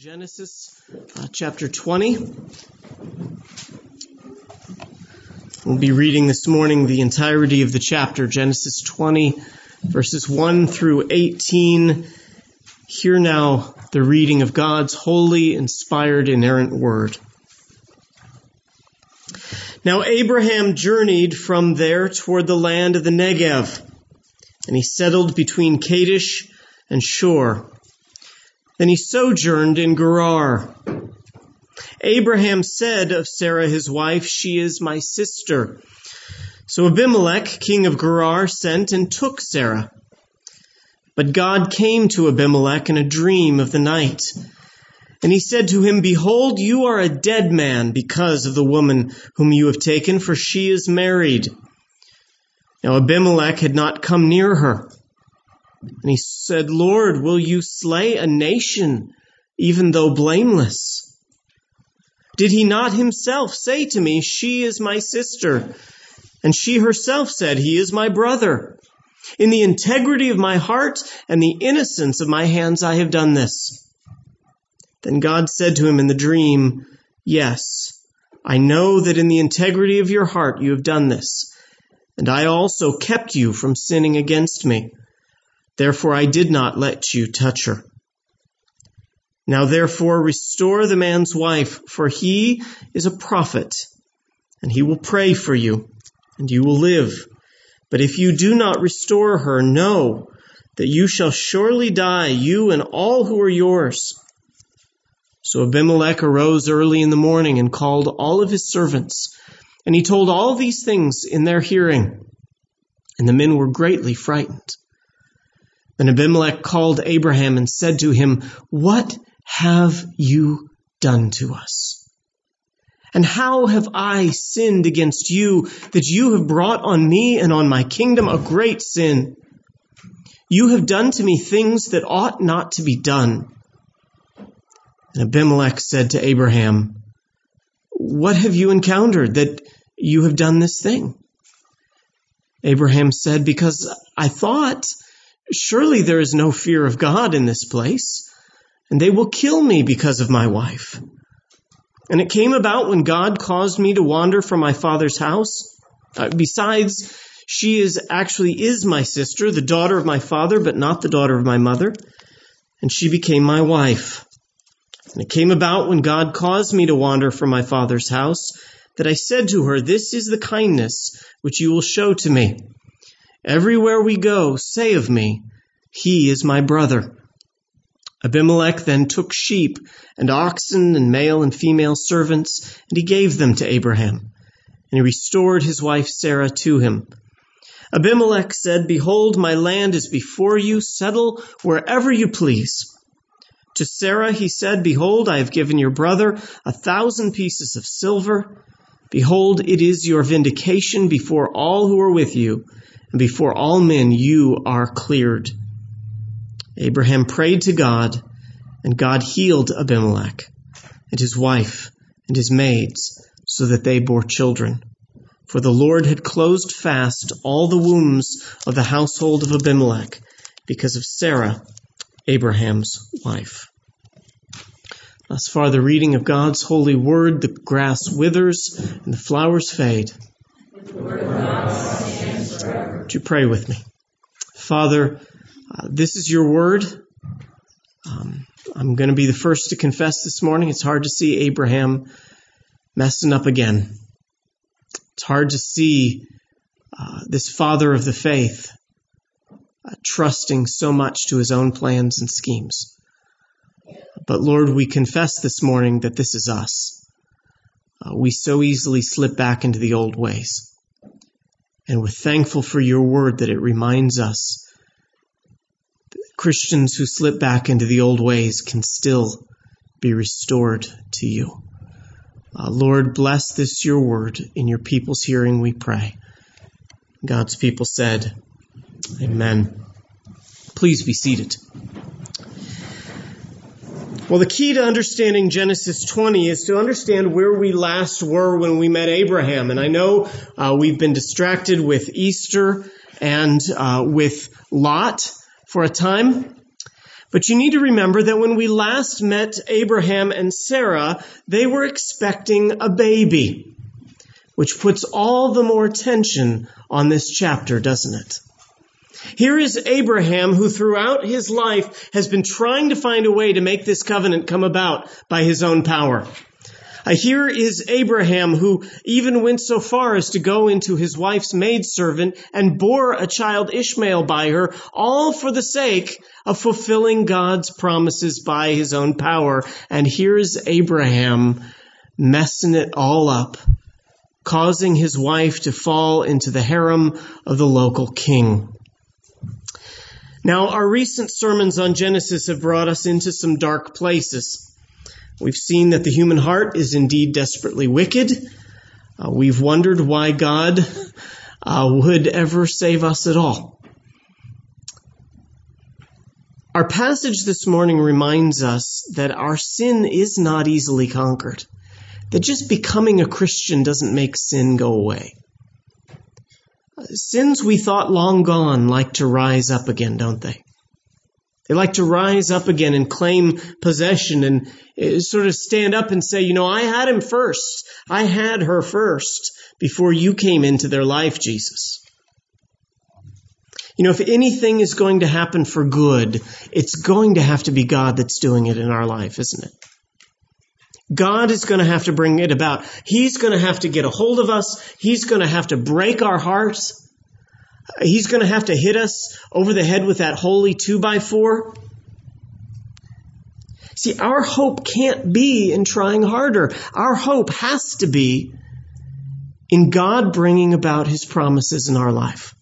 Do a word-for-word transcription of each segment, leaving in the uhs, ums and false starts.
Genesis uh, chapter twenty. We'll be reading this morning the entirety of the chapter, Genesis twenty, verses one through eighteen. Hear now the reading of God's holy, inspired, inerrant word. Now Abraham journeyed from there toward the land of the Negev, and he settled between Kadesh and Shur. Then he sojourned in Gerar. Abraham said of Sarah his wife, "She is my sister." So Abimelech, king of Gerar, sent and took Sarah. But God came to Abimelech in a dream of the night. And he said to him, "Behold, you are a dead man because of the woman whom you have taken, for she is married." Now Abimelech had not come near her. And he said, "Lord, will you slay a nation, even though blameless? Did he not himself say to me, 'She is my sister'? And she herself said, 'He is my brother.' In the integrity of my heart and the innocence of my hands I have done this." Then God said to him in the dream, "Yes, I know that in the integrity of your heart you have done this, and I also kept you from sinning against me. Therefore I did not let you touch her. Now therefore restore the man's wife, for he is a prophet, and he will pray for you, and you will live. But if you do not restore her, know that you shall surely die, you and all who are yours." So Abimelech arose early in the morning and called all of his servants, and he told all these things in their hearing, and the men were greatly frightened. Then Abimelech called Abraham and said to him, "What have you done to us? And how have I sinned against you, that you have brought on me and on my kingdom a great sin? You have done to me things that ought not to be done." And Abimelech said to Abraham, "What have you encountered that you have done this thing?" Abraham said, "Because I thought, surely there is no fear of God in this place, and they will kill me because of my wife. And it came about when God caused me to wander from my father's house. Uh, besides, she is actually is my sister, the daughter of my father, but not the daughter of my mother. And she became my wife. And it came about when God caused me to wander from my father's house, that I said to her, 'This is the kindness which you will show to me. Everywhere we go, say of me, he is my brother.' Abimelech then took sheep and oxen and male and female servants, and he gave them to Abraham. And he restored his wife Sarah to him. Abimelech said, 'Behold, my land is before you. Settle wherever you please.' To Sarah he said, 'Behold, I have given your brother a thousand pieces of silver. Behold, it is your vindication before all who are with you, and before all men you are cleared.' Abraham prayed to God, and God healed Abimelech and his wife and his maids, so that they bore children. For the Lord had closed fast all the wombs of the household of Abimelech because of Sarah, Abraham's wife." Thus far the reading of God's holy word. The grass withers and the flowers fade. Would you pray with me? Father, uh, this is your word. Um, I'm going to be the first to confess this morning. It's hard to see Abraham messing up again. It's hard to see uh, this father of the faith uh, trusting so much to his own plans and schemes. But Lord, we confess this morning that this is us. Uh, we so easily slip back into the old ways. And we're thankful for your word that it reminds us that Christians who slip back into the old ways can still be restored to you. Uh, Lord, bless this your word in your people's hearing, we pray. God's people said, Amen. Please be seated. Well, the key to understanding Genesis twenty is to understand where we last were when we met Abraham. And I know uh, we've been distracted with Easter and uh, with Lot for a time. But you need to remember that when we last met Abraham and Sarah, they were expecting a baby, which puts all the more tension on this chapter, doesn't it? Here is Abraham, who throughout his life has been trying to find a way to make this covenant come about by his own power. Uh, here is Abraham, who even went so far as to go into his wife's maidservant and bore a child Ishmael by her, all for the sake of fulfilling God's promises by his own power. And here's Abraham messing it all up, causing his wife to fall into the harem of the local king. Now, our recent sermons on Genesis have brought us into some dark places. We've seen that the human heart is indeed desperately wicked. Uh, we've wondered why God uh, would ever save us at all. Our passage this morning reminds us that our sin is not easily conquered, that just becoming a Christian doesn't make sin go away. Uh, sins we thought long gone like to rise up again, don't they? They like to rise up again and claim possession and sort of stand up and say, you know, I had him first. I had her first before you came into their life, Jesus. You know, if anything is going to happen for good, it's going to have to be God that's doing it in our life, isn't it? God is going to have to bring it about. He's going to have to get a hold of us. He's going to have to break our hearts. He's going to have to hit us over the head with that holy two by four. See, our hope can't be in trying harder. Our hope has to be in God bringing about his promises in our life.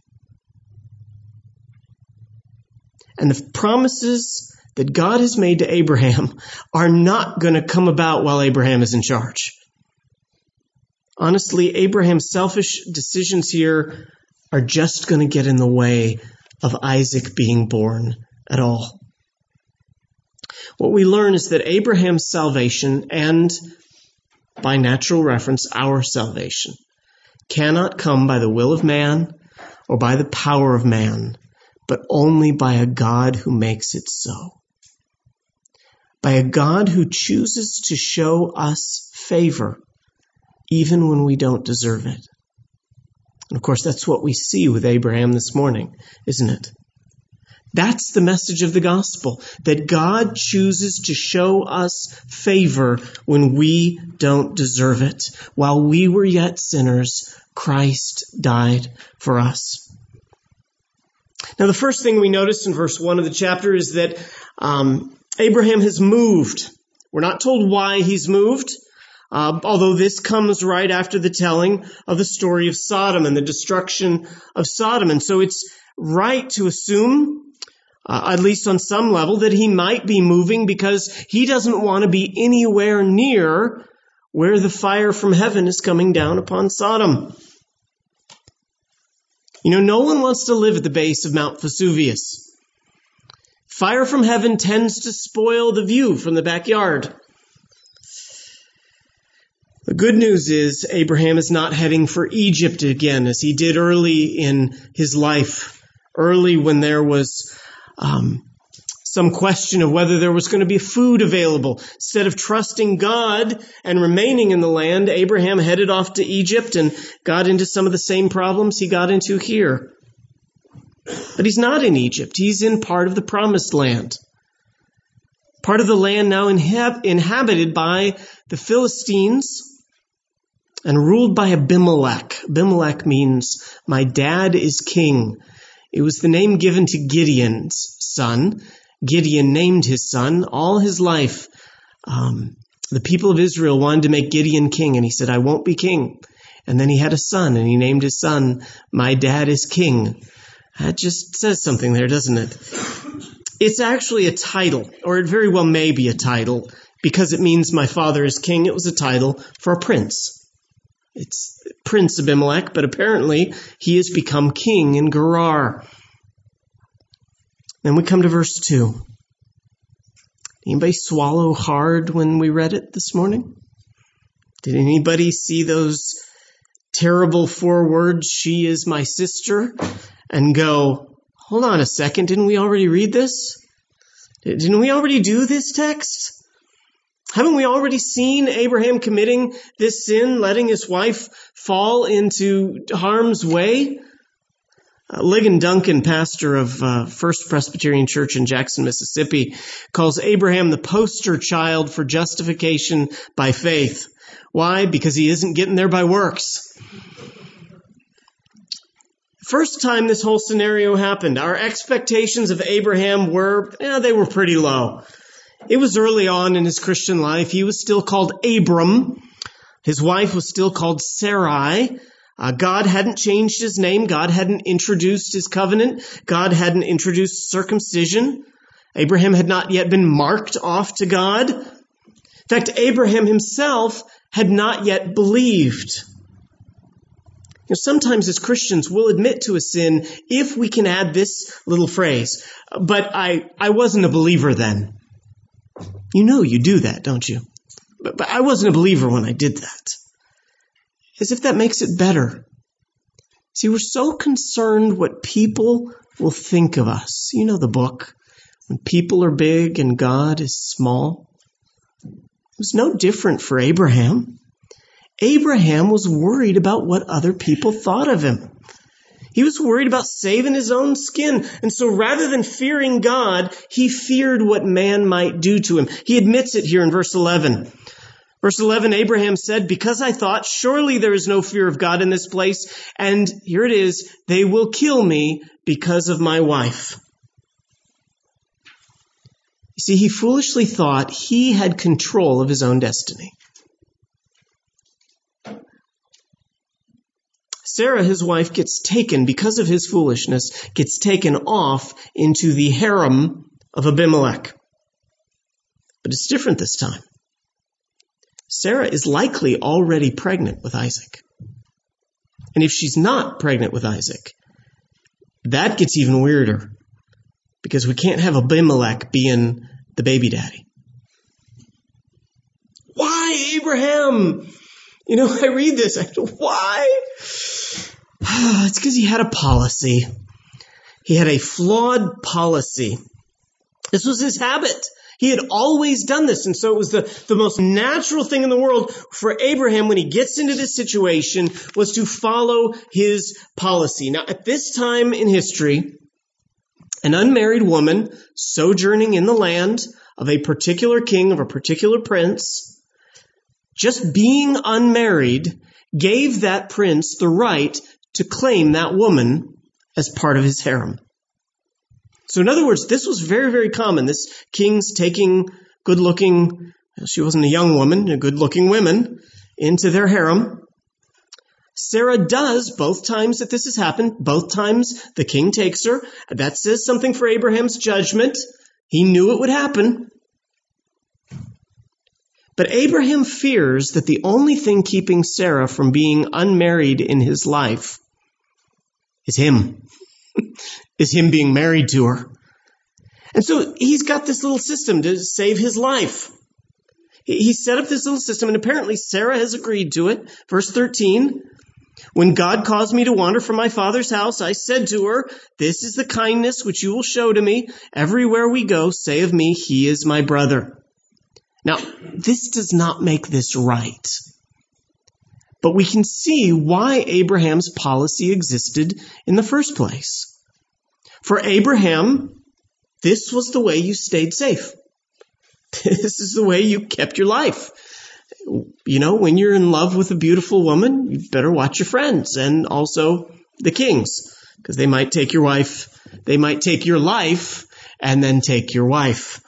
And the promises that God has made to Abraham are not going to come about while Abraham is in charge. Honestly, Abraham's selfish decisions here are just going to get in the way of Isaac being born at all. What we learn is that Abraham's salvation and, by natural reference, our salvation, cannot come by the will of man or by the power of man, but only by a God who makes it so. By a God who chooses to show us favor, even when we don't deserve it. And of course, that's what we see with Abraham this morning, isn't it? That's the message of the gospel, that God chooses to show us favor when we don't deserve it. While we were yet sinners, Christ died for us. Now, the first thing we notice in verse one of the chapter is that um, Abraham has moved. We're not told why he's moved. Uh, although this comes right after the telling of the story of Sodom and the destruction of Sodom. And so it's right to assume, uh, at least on some level, that he might be moving because he doesn't want to be anywhere near where the fire from heaven is coming down upon Sodom. You know, no one wants to live at the base of Mount Vesuvius. Fire from heaven tends to spoil the view from the backyard. The good news is Abraham is not heading for Egypt again, as he did early in his life, early when there was um, some question of whether there was going to be food available. Instead of trusting God and remaining in the land, Abraham headed off to Egypt and got into some of the same problems he got into here. But he's not in Egypt. He's in part of the promised land. Part of the land now inhab- inhabited by the Philistines and ruled by Abimelech. Abimelech means, my dad is king. It was the name given to Gideon's son. Gideon named his son all his life. Um, the people of Israel wanted to make Gideon king, and he said, I won't be king. And then he had a son, and he named his son, my dad is king. That just says something there, doesn't it? It's actually a title, or it very well may be a title, because it means my father is king. It was a title for a prince. It's Prince Abimelech, but apparently he has become king in Gerar. Then we come to verse two. Anybody swallow hard when we read it this morning? Did anybody see those terrible four words, she is my sister, and go, hold on a second, didn't we already read this? Didn't we already do this text? Haven't we already seen Abraham committing this sin, letting his wife fall into harm's way? Uh, Ligon Duncan, pastor of uh, First Presbyterian Church in Jackson, Mississippi, calls Abraham the poster child for justification by faith. Why? Because he isn't getting there by works. First time this whole scenario happened, our expectations of Abraham were, eh, they were pretty low. It was early on in his Christian life. He was still called Abram. His wife was still called Sarai. Uh, God hadn't changed his name. God hadn't introduced his covenant. God hadn't introduced circumcision. Abraham had not yet been marked off to God. In fact, Abraham himself had not yet believed. You know, sometimes as Christians, we'll admit to a sin if we can add this little phrase, but I, I wasn't a believer then. You know you do that, don't you? But, but I wasn't a believer when I did that. As if that makes it better. See, we're so concerned what people will think of us. You know the book, When People Are Big and God is Small. It was no different for Abraham. Abraham was worried about what other people thought of him. He was worried about saving his own skin. And so rather than fearing God, he feared what man might do to him. He admits it here in verse eleven. Verse eleven, Abraham said, because I thought, surely there is no fear of God in this place. And here it is, they will kill me because of my wife. You see, he foolishly thought he had control of his own destiny. Sarah, his wife, gets taken, because of his foolishness, gets taken off into the harem of Abimelech. But it's different this time. Sarah is likely already pregnant with Isaac. And if she's not pregnant with Isaac, that gets even weirder, because we can't have Abimelech being the baby daddy. Why, Abraham? You know, I read this, I go, why? It's because he had a policy. He had a flawed policy. This was his habit. He had always done this. And so it was the, the most natural thing in the world for Abraham when he gets into this situation was to follow his policy. Now, at this time in history, an unmarried woman sojourning in the land of a particular king, of a particular prince, just being unmarried gave that prince the right to claim that woman as part of his harem. So in other words, this was very, very common. This king's taking good-looking, she wasn't a young woman, good-looking women into their harem. Sarah does both times that this has happened. Both times the king takes her. That says something for Abraham's judgment. He knew it would happen. But Abraham fears that the only thing keeping Sarah from being unmarried in his life is him. is him being married to her. And so he's got this little system to save his life. He set up this little system, and apparently Sarah has agreed to it. Verse thirteen, when God caused me to wander from my father's house, I said to her, this is the kindness which you will show to me. Everywhere we go, say of me, he is my brother. Now, this does not make this right. But we can see why Abraham's policy existed in the first place. For Abraham, this was the way you stayed safe. This is the way you kept your life. You know, when you're in love with a beautiful woman, you better watch your friends and also the kings, because they might take your wife, they might take your life and then take your wife.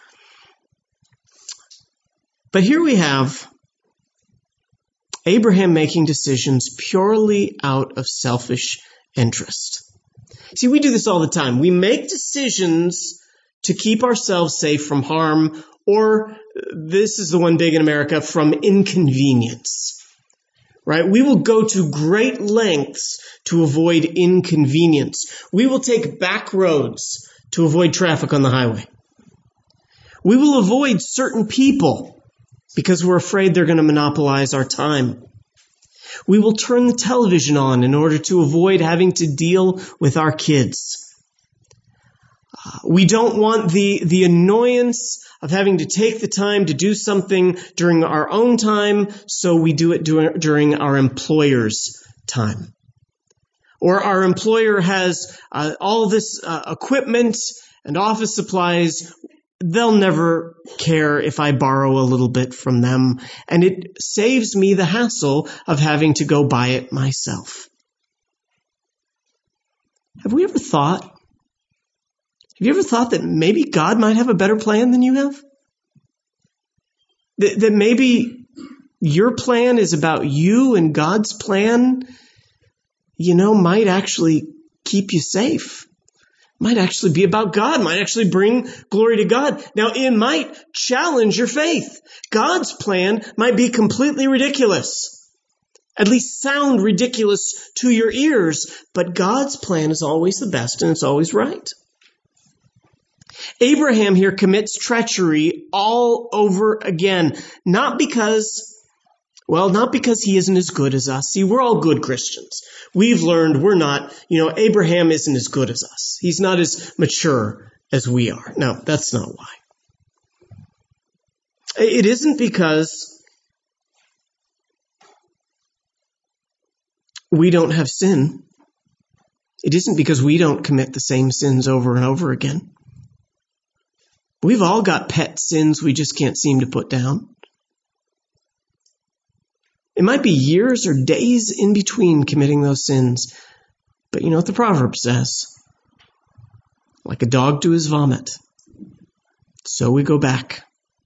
But here we have Abraham making decisions purely out of selfish interest. See, we do this all the time. We make decisions to keep ourselves safe from harm, or this is the one big in America, from inconvenience. Right? We will go to great lengths to avoid inconvenience. We will take back roads to avoid traffic on the highway. We will avoid certain people because we're afraid they're going to monopolize our time. We will turn the television on in order to avoid having to deal with our kids. Uh, we don't want the, the annoyance of having to take the time to do something during our own time, so we do it dur- during our employer's time. Or our employer has uh, all this uh, equipment and office supplies. They'll never care if I borrow a little bit from them, and it saves me the hassle of having to go buy it myself. Have we ever thought, have you ever thought that maybe God might have a better plan than you have? That, that maybe your plan is about you and God's plan, you know, might actually keep you safe. Might actually be about God, might actually bring glory to God. Now, it might challenge your faith. God's plan might be completely ridiculous, at least sound ridiculous to your ears, but God's plan is always the best and it's always right. Abraham here commits treachery all over again, not because Well, not because he isn't as good as us. See, we're all good Christians. We've learned we're not, you know, Abraham isn't as good as us. He's not as mature as we are. No, that's not why. It isn't because we don't have sin. It isn't because we don't commit the same sins over and over again. We've all got pet sins we just can't seem to put down. It might be years or days in between committing those sins. But you know what the proverb says? Like a dog to his vomit, so we go back.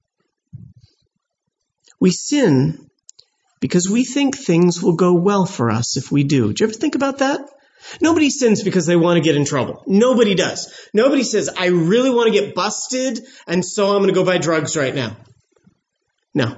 We sin because we think things will go well for us if we do. Do you ever think about that? Nobody sins because they want to get in trouble. Nobody does. Nobody says, I really want to get busted, and so I'm going to go buy drugs right now. No.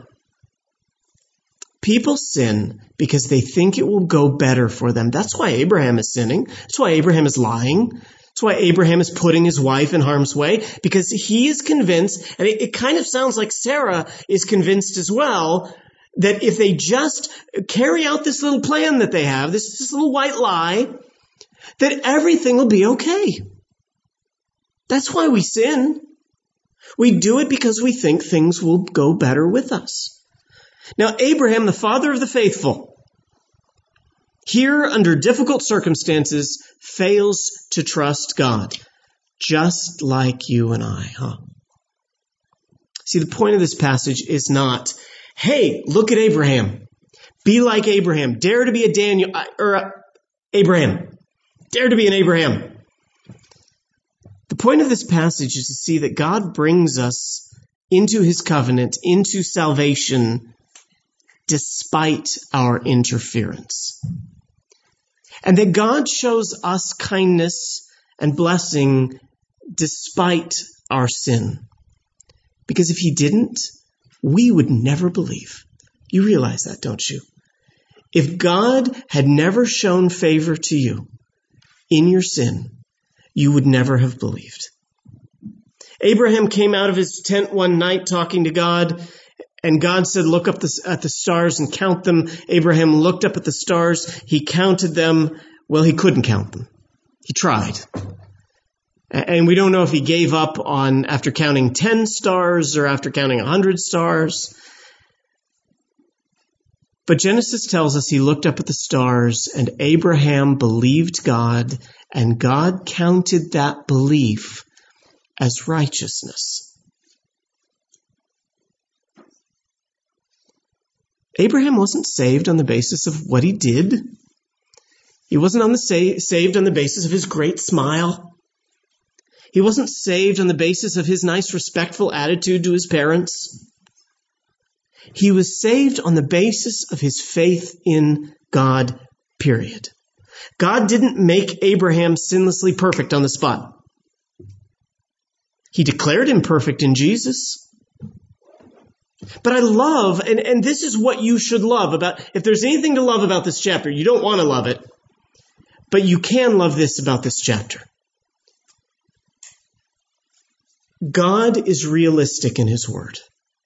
People sin because they think it will go better for them. That's why Abraham is sinning. That's why Abraham is lying. That's why Abraham is putting his wife in harm's way, because he is convinced, and it, it kind of sounds like Sarah is convinced as well, that if they just carry out this little plan that they have, this, this little white lie, that everything will be okay. That's why we sin. We do it because we think things will go better with us. Now, Abraham, the father of the faithful, here under difficult circumstances, fails to trust God, just like you and I, huh? See, the point of this passage is not, hey, look at Abraham. Be like Abraham. Dare to be a Daniel, or a Abraham. Dare to be an Abraham. The point of this passage is to see that God brings us into his covenant, into salvation, despite our interference. And that God shows us kindness and blessing despite our sin. Because if he didn't, we would never believe. You realize that, don't you? If God had never shown favor to you in your sin, you would never have believed. Abraham came out of his tent one night talking to God, and God said, look up the, at the stars and count them. Abraham looked up at the stars. He counted them. Well, he couldn't count them. He tried. And we don't know if he gave up on after counting ten stars or after counting one hundred stars. But Genesis tells us he looked up at the stars, and Abraham believed God, and God counted that belief as righteousness. Abraham wasn't saved on the basis of what he did. He wasn't on the sa- saved on the basis of his great smile. He wasn't saved on the basis of his nice, respectful attitude to his parents. He was saved on the basis of his faith in God, period. God didn't make Abraham sinlessly perfect on the spot. He declared him perfect in Jesus. But I love, and, and this is what you should love about, if there's anything to love about this chapter, you don't want to love it, but you can love this about this chapter. God is realistic in his word.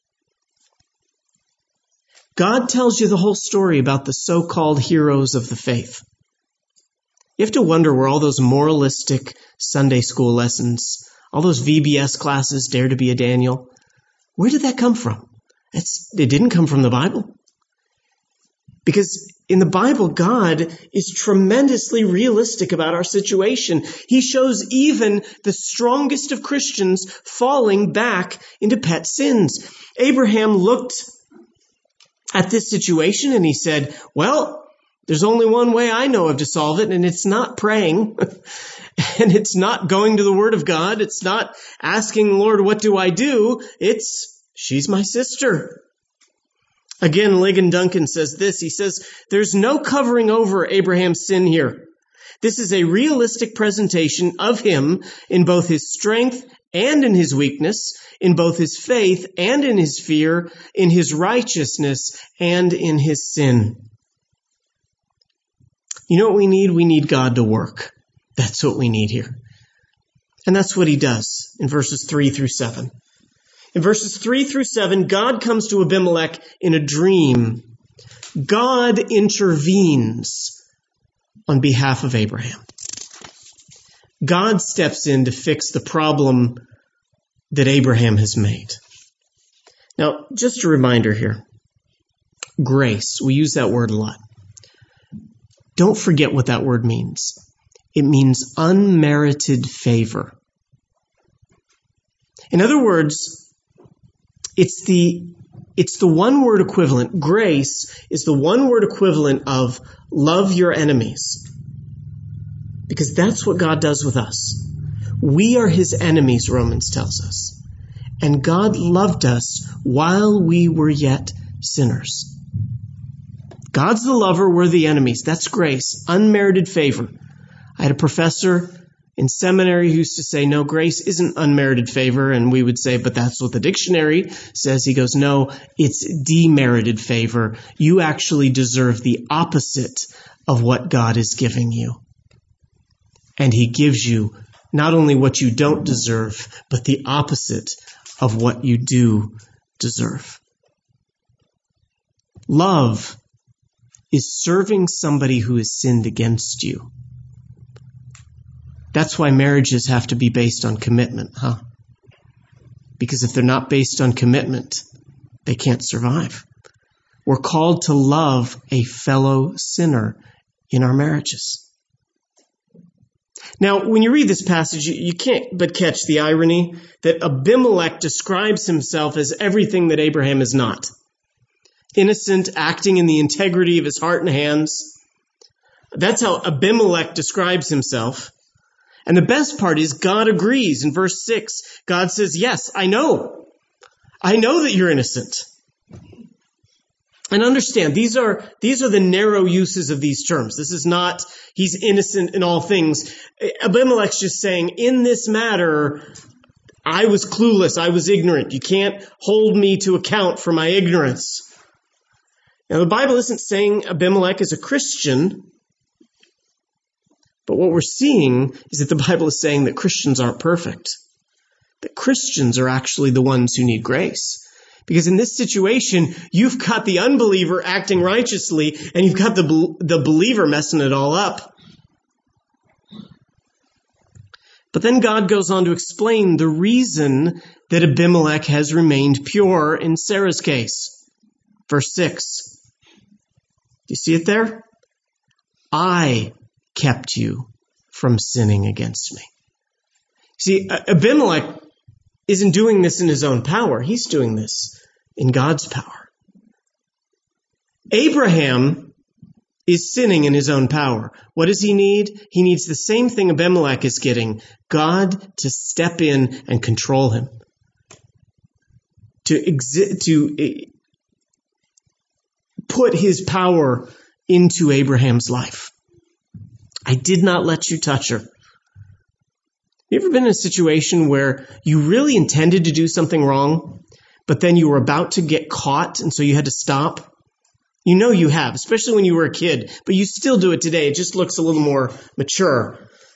God tells you the whole story about the so-called heroes of the faith. You have to wonder where all those moralistic Sunday school lessons All those V B S classes, Dare to be a Daniel. Where did that come from? It's, it didn't come from the Bible. Because in the Bible, God is tremendously realistic about our situation. He shows even the strongest of Christians falling back into pet sins. Abraham looked at this situation and he said, well, there's only one way I know of to solve it, and it's not praying. And it's not going to the Word of God. It's not asking, Lord, what do I do? It's, she's my sister. Again, Ligon Duncan says this. He says, there's no covering over Abraham's sin here. This is a realistic presentation of him in both his strength and in his weakness, in both his faith and in his fear, in his righteousness and in his sin. You know what we need? We need God to work. That's what we need here. And that's what he does in verses three through seven. In verses three through seven, God comes to Abimelech in a dream. God intervenes on behalf of Abraham. God steps in to fix the problem that Abraham has made. Now, just a reminder here. Grace. We use that word a lot. Don't forget what that word means. It means unmerited favor. In other words, it's the, it's the one word equivalent. Grace is the one word equivalent of love your enemies. Because that's what God does with us. We are his enemies, Romans tells us. And God loved us while we were yet sinners. God's the lover, we're the enemies. That's grace, unmerited favor. I had a professor in seminary who used to say, no, grace isn't unmerited favor. And we would say, but that's what the dictionary says. He goes, no, it's demerited favor. You actually deserve the opposite of what God is giving you. And he gives you not only what you don't deserve, but the opposite of what you do deserve. Love is serving somebody who has sinned against you. That's why marriages have to be based on commitment, huh? Because if they're not based on commitment, they can't survive. We're called to love a fellow sinner in our marriages. Now, when you read this passage, you can't but catch the irony that Abimelech describes himself as everything that Abraham is not. Innocent, acting in the integrity of his heart and hands. That's how Abimelech describes himself. And the best part is God agrees. In verse six, God says, yes, I know. I know that you're innocent. And understand, these are, these are the narrow uses of these terms. This is not, he's innocent in all things. Abimelech's just saying, in this matter, I was clueless. I was ignorant. You can't hold me to account for my ignorance. Now, the Bible isn't saying Abimelech is a Christian. But what we're seeing is that the Bible is saying that Christians aren't perfect. That Christians are actually the ones who need grace. Because in this situation, you've got the unbeliever acting righteously, and you've got the, the believer messing it all up. But then God goes on to explain the reason that Abimelech has remained pure in Sarah's case. Verse six. Do you see it there? I kept you from sinning against me. See, Abimelech isn't doing this in his own power. He's doing this in God's power. Abraham is sinning in his own power. What does he need? He needs the same thing Abimelech is getting. God to step in and control him. To exi- to put his power into Abraham's life. I did not let you touch her. You ever been in a situation where you really intended to do something wrong, but then you were about to get caught, and so you had to stop? You know you have, especially when you were a kid, but you still do it today. It just looks a little more mature.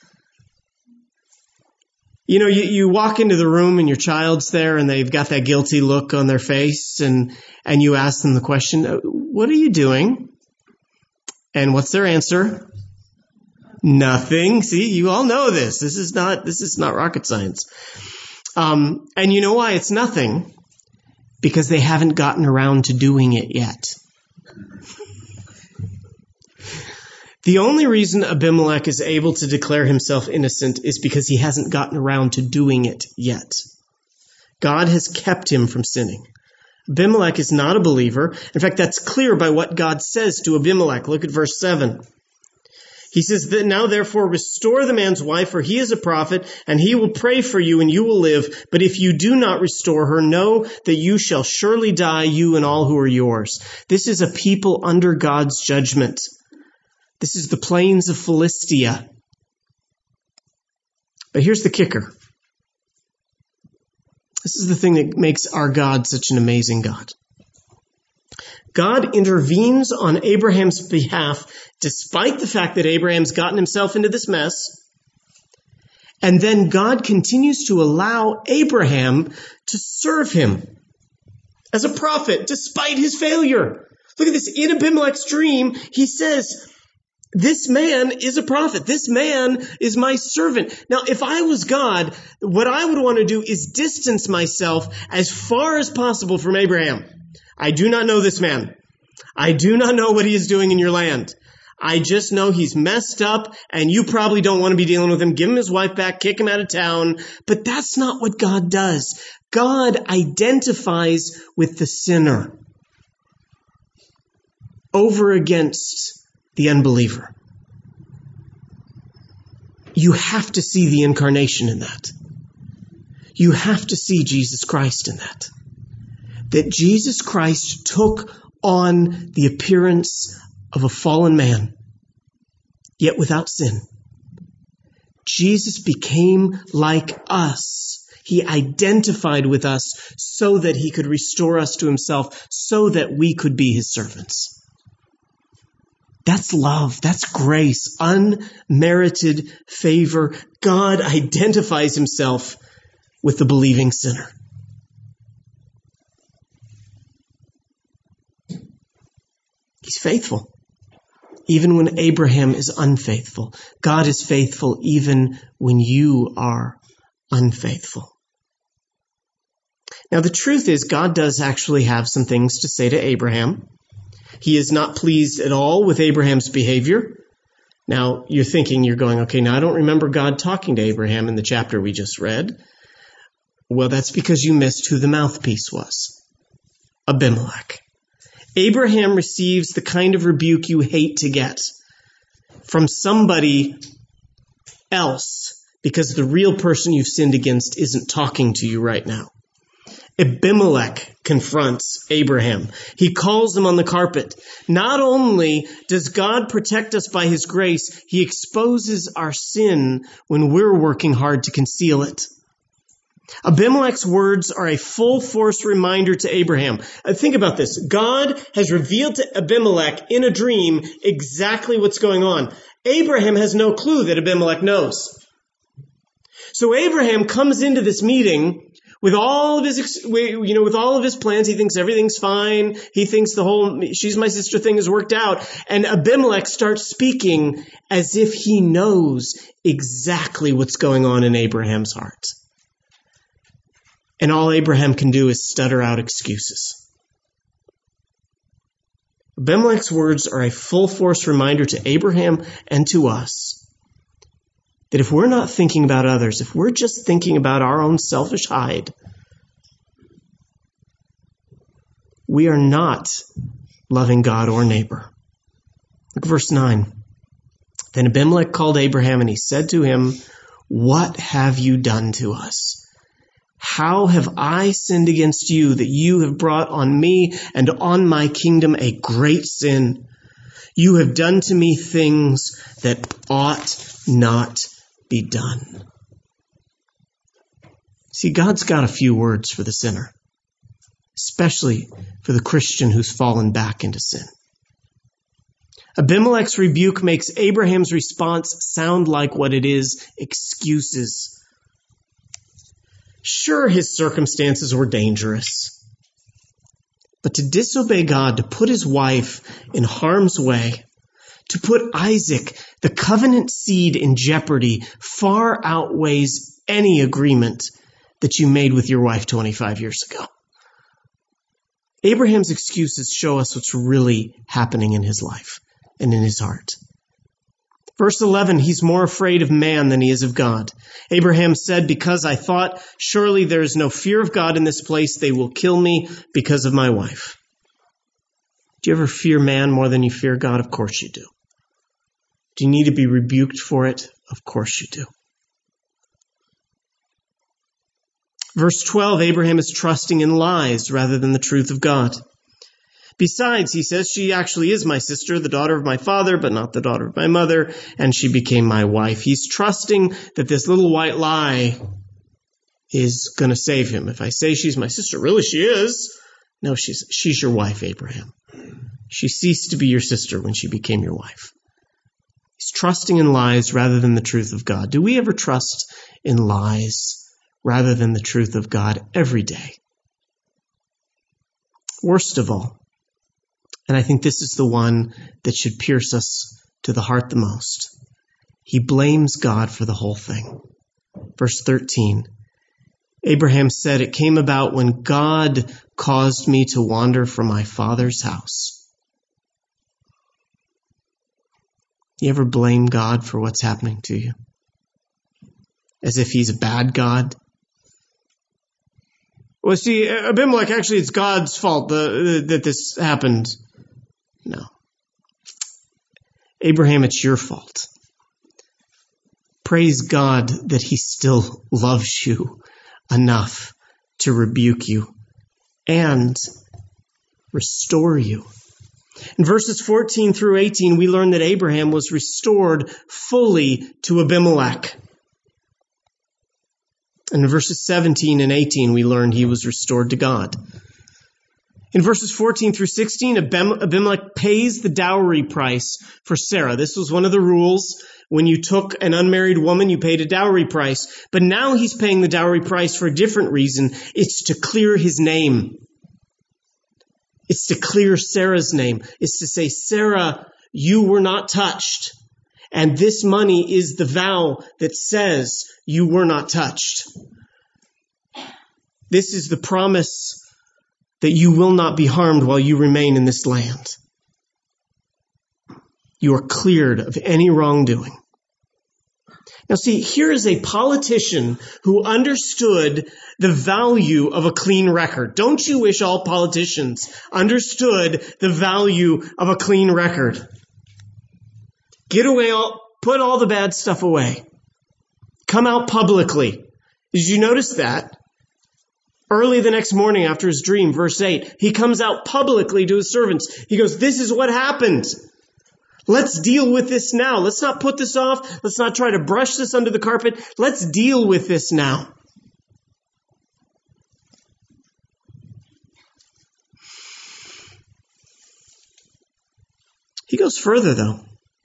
You know, you, you walk into the room and your child's there and they've got that guilty look on their face, and, and you ask them the question, what are you doing? And what's their answer? Nothing. See, you all know this. This is not, this is not rocket science. Um, and you know why it's nothing? Because they haven't gotten around to doing it yet. The only reason Abimelech is able to declare himself innocent is because he hasn't gotten around to doing it yet. God has kept him from sinning. Abimelech is not a believer. In fact, that's clear by what God says to Abimelech. Look at verse seven. He says that now therefore restore the man's wife, for he is a prophet, and he will pray for you and you will live. But if you do not restore her, know that you shall surely die, you and all who are yours. This is a people under God's judgment. This is the plains of Philistia. But here's the kicker. This is the thing that makes our God such an amazing God. God intervenes on Abraham's behalf, despite the fact that Abraham's gotten himself into this mess. And then God continues to allow Abraham to serve him as a prophet, despite his failure. Look at this. In Abimelech's dream, he says, this man is a prophet. This man is my servant. Now, if I was God, what I would want to do is distance myself as far as possible from Abraham. I do not know this man. I do not know what he is doing in your land. I just know he's messed up and you probably don't want to be dealing with him. Give him his wife back, kick him out of town. But that's not what God does. God identifies with the sinner over against the unbeliever. You have to see the incarnation in that. You have to see Jesus Christ in that. That Jesus Christ took on the appearance of a fallen man, yet without sin. Jesus became like us. He identified with us so that he could restore us to himself, so that we could be his servants. That's love. That's grace. Unmerited favor. God identifies himself with the believing sinner. He's faithful, even when Abraham is unfaithful. God is faithful even when you are unfaithful. Now, the truth is, God does actually have some things to say to Abraham. He is not pleased at all with Abraham's behavior. Now, you're thinking, you're going, okay, now I don't remember God talking to Abraham in the chapter we just read. Well, that's because you missed who the mouthpiece was. Abimelech. Abraham receives the kind of rebuke you hate to get from somebody else because the real person you've sinned against isn't talking to you right now. Abimelech confronts Abraham. He calls him on the carpet. Not only does God protect us by his grace, he exposes our sin when we're working hard to conceal it. Abimelech's words are a full-force reminder to Abraham. Uh, think about this. God has revealed to Abimelech in a dream exactly what's going on. Abraham has no clue that Abimelech knows. So Abraham comes into this meeting with all of his, you know, with all of his plans. He thinks everything's fine. He thinks the whole "she's my sister" thing has worked out. And Abimelech starts speaking as if he knows exactly what's going on in Abraham's heart. And all Abraham can do is stutter out excuses. Abimelech's words are a full-force reminder to Abraham and to us that if we're not thinking about others, if we're just thinking about our own selfish hide, we are not loving God or neighbor. Look at verse nine. Then Abimelech called Abraham and he said to him, "What have you done to us? How have I sinned against you that you have brought on me and on my kingdom a great sin? You have done to me things that ought not be done." See, God's got a few words for the sinner, especially for the Christian who's fallen back into sin. Abimelech's rebuke makes Abraham's response sound like what it is: excuses. Sure, his circumstances were dangerous, but to disobey God, to put his wife in harm's way, To put Isaac, the covenant seed, in jeopardy far outweighs any agreement that you made with your wife twenty-five years ago. Abraham's excuses show us what's really happening in his life and in his heart. Verse eleven, he's more afraid of man than he is of God. Abraham said, because I thought, surely there is no fear of God in this place, they will kill me because of my wife. Do you ever fear man more than you fear God? Of course you do. Do you need to be rebuked for it? Of course you do. Verse twelve, Abraham is trusting in lies rather than the truth of God. Besides, he says, she actually is my sister, the daughter of my father, but not the daughter of my mother, and she became my wife. He's trusting that this little white lie is going to save him. If I say she's my sister, really she is. No, she's she's your wife, Abraham. She ceased to be your sister when she became your wife. He's trusting in lies rather than the truth of God. Do we ever trust in lies rather than the truth of God every day? Worst of all, and I think this is the one that should pierce us to the heart the most, he blames God for the whole thing. Verse thirteen, Abraham said, it came about when God caused me to wander from my father's house. You ever blame God for what's happening to you? As if he's a bad God? Well, see, Abimelech, actually it's God's fault the, the, that this happened. No. Abraham, it's your fault. Praise God that he still loves you enough to rebuke you and restore you. In verses fourteen through eighteen, we learn that Abraham was restored fully to Abimelech. And in verses seventeen and eighteen, we learn he was restored to God. In verses fourteen through sixteen, Abimelech pays the dowry price for Sarah. This was one of the rules. When you took an unmarried woman, you paid a dowry price. But now he's paying the dowry price for a different reason. It's to clear his name. It's to clear Sarah's name. It's to say, Sarah, you were not touched. And this money is the vow that says you were not touched. This is the promise that you will not be harmed while you remain in this land. You are cleared of any wrongdoing. Now see, here is a politician who understood the value of a clean record. Don't you wish all politicians understood the value of a clean record? Get away, all, put all the bad stuff away. Come out publicly. Did you notice that? Early the next morning after his dream, verse eight, he comes out publicly to his servants. He goes, this is what happened. Let's deal with this now. Let's not put this off. Let's not try to brush this under the carpet. Let's deal with this now. He goes further, though.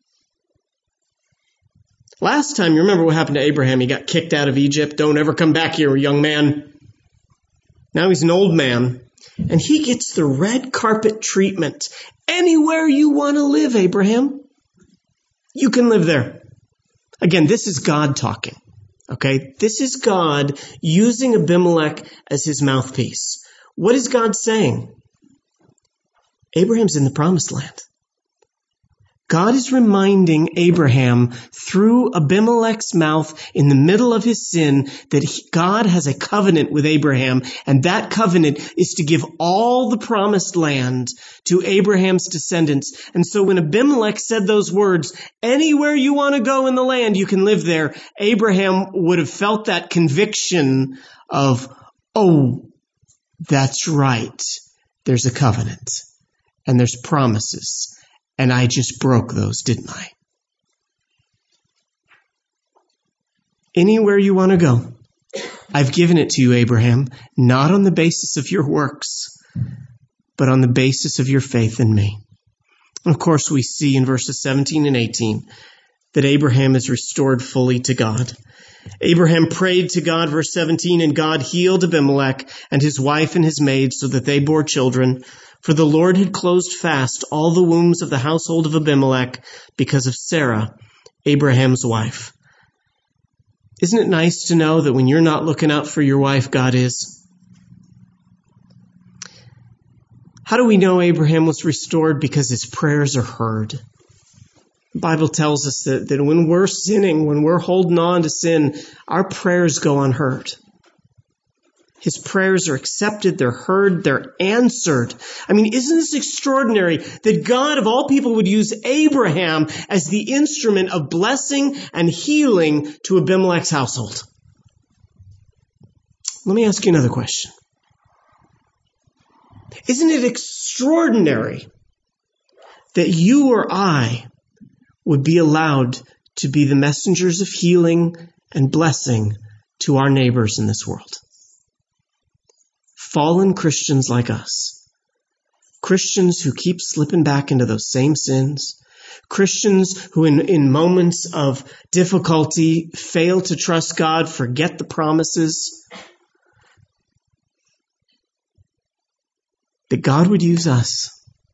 Last time, you remember what happened to Abraham? He got kicked out of Egypt. Don't ever come back here, young man. Now he's an old man. And he gets the red carpet treatment. Anywhere you want to live, Abraham, you can live there. Again, this is God talking. Okay? This is God using Abimelech as his mouthpiece. What is God saying? Abraham's in the promised land. God is reminding Abraham through Abimelech's mouth in the middle of his sin that he, God has a covenant with Abraham, and that covenant is to give all the promised land to Abraham's descendants. And so when Abimelech said those words, anywhere you want to go in the land, you can live there, Abraham would have felt that conviction of, oh, that's right. There's a covenant and there's promises. And I just broke those, didn't I? Anywhere you want to go, I've given it to you, Abraham, not on the basis of your works, but on the basis of your faith in me. And of course, we see in verses seventeen and eighteen that Abraham is restored fully to God. Abraham prayed to God, verse seventeen, and God healed Abimelech and his wife and his maid so that they bore children. For the Lord had closed fast all the wombs of the household of Abimelech because of Sarah, Abraham's wife. Isn't it nice to know that when you're not looking out for your wife, God is? How do we know Abraham was restored? Because his prayers are heard. The Bible tells us that, that when we're sinning, when we're holding on to sin, our prayers go unheard. His prayers are accepted, they're heard, they're answered. I mean, isn't this extraordinary that God of all people would use Abraham as the instrument of blessing and healing to Abimelech's household? Let me ask you another question. Isn't it extraordinary that you or I would be allowed to be the messengers of healing and blessing to our neighbors in this world? Fallen Christians like us. Christians who keep slipping back into those same sins. Christians who in, in moments of difficulty fail to trust God, forget the promises. That God would use us.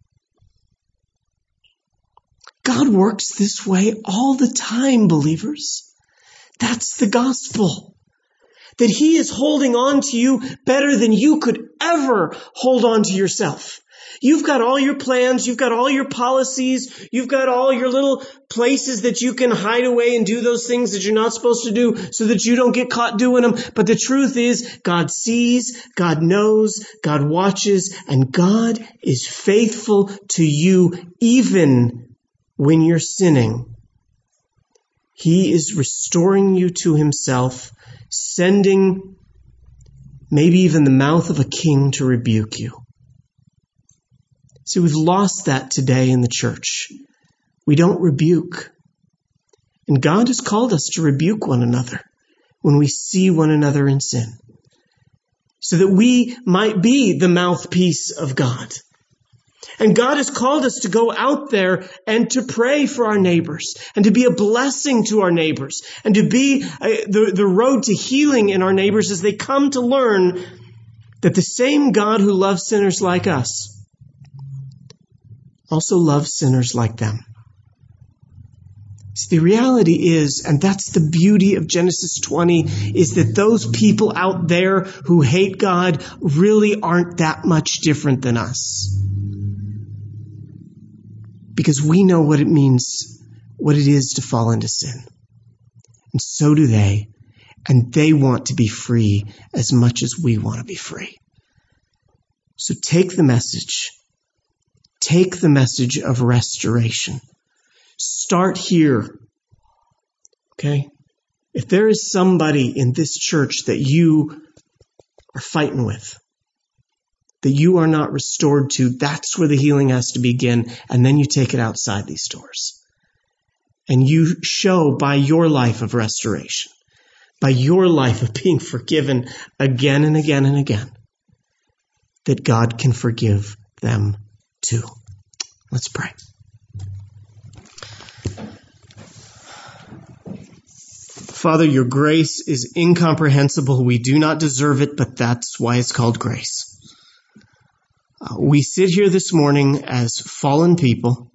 God works this way all the time, believers. That's the gospel. That He is holding on to you better than you could ever hold on to yourself. You've got all your plans, you've got all your policies, you've got all your little places that you can hide away and do those things that you're not supposed to do so that you don't get caught doing them. But the truth is, God sees, God knows, God watches, and God is faithful to you even when you're sinning. He is restoring you to Himself, sending maybe even the mouth of a king to rebuke you. See, we've lost that today in the church. We don't rebuke. And God has called us to rebuke one another when we see one another in sin, so that we might be the mouthpiece of God. And God has called us to go out there and to pray for our neighbors and to be a blessing to our neighbors and to be uh, the, the road to healing in our neighbors as they come to learn that the same God who loves sinners like us also loves sinners like them. See, the reality is, and that's the beauty of Genesis twenty, is that those people out there who hate God really aren't that much different than us. Because we know what it means, what it is to fall into sin. And so do they. And they want to be free as much as we want to be free. So take the message. Take the message of restoration. Start here. Okay? If there is somebody in this church that you are fighting with, that you are not restored to, that's where the healing has to begin. And then you take it outside these doors. And you show by your life of restoration, by your life of being forgiven again and again and again, that God can forgive them too. Let's pray. Father, your grace is incomprehensible. We do not deserve it, but that's why it's called grace. Uh, we sit here this morning as fallen people.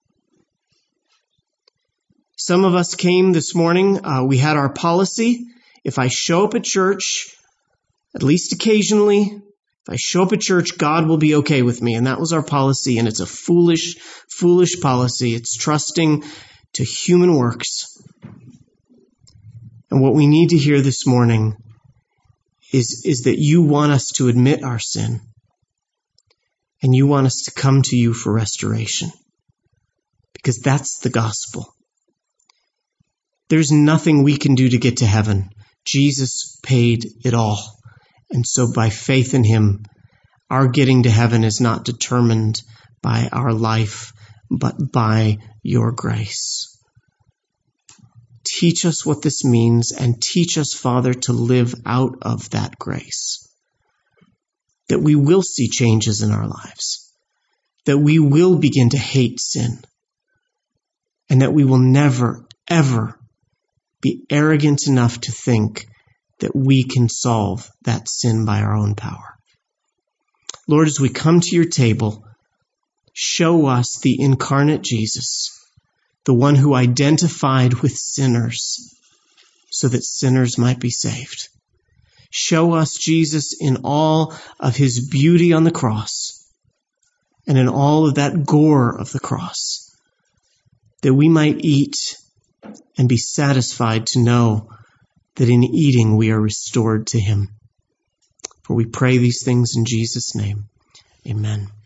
Some of us came this morning, uh, we had our policy. If I show up at church, at least occasionally, if I show up at church, God will be okay with me. And that was our policy. And it's a foolish, foolish policy. It's trusting to human works. And what we need to hear this morning is, is that you want us to admit our sin. And you want us to come to you for restoration. Because that's the gospel. There's nothing we can do to get to heaven. Jesus paid it all. And so by faith in Him, our getting to heaven is not determined by our life, but by your grace. Teach us what this means, and teach us, Father, to live out of that grace. That we will see changes in our lives. That we will begin to hate sin. And that we will never, ever be arrogant enough to think that we can solve that sin by our own power. Lord, as we come to your table, show us the incarnate Jesus, the one who identified with sinners so that sinners might be saved. Show us Jesus in all of his beauty on the cross and in all of that gore of the cross, that we might eat and be satisfied to know that in eating we are restored to him. For we pray these things in Jesus' name. Amen.